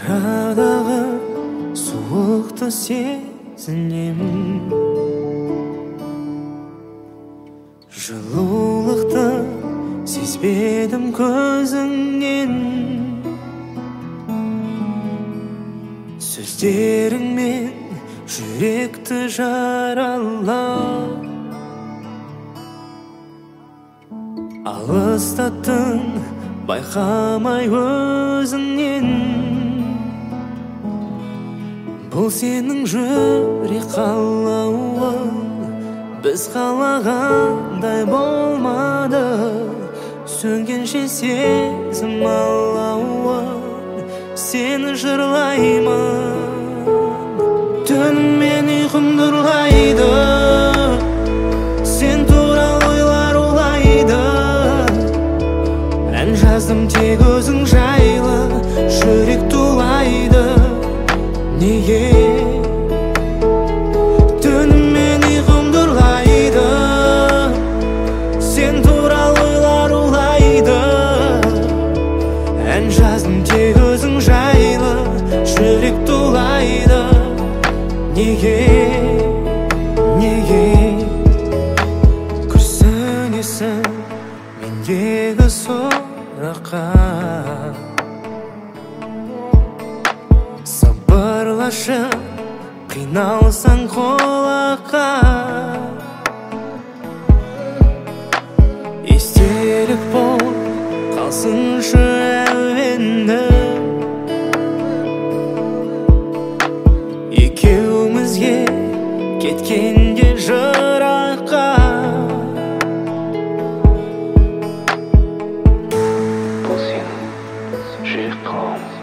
арадағы суықты сезінемін, жылулықты сезбедім көзіңнен. Сөздеріңмен жүректі жаралап, алыстаттың байқамай өзіңнен. Бұл сенің жүрек қалауың, біз қалағандай болмады. Сөнгенше сезім алауын, сені жырлаймын. Түнімен ұйқым тұрлайды, сен туралы ойлар улайды. Ән жаздым тек өзің жайлы, жүрек тулайды. Неге? Түнімен ұйқым тұрлайды, сен туралы ойлар улайды. Ән жаздым тек өзің жайлы, жүрек тулайды. Неге? Күрсінесің мендегі сұраққа, сабырлашы қиналсаң қолаққа. Естелік бол қалсыншы әуенді, екеумізге кеткенде жыраққа. Бұл сенің жүрек қалауың.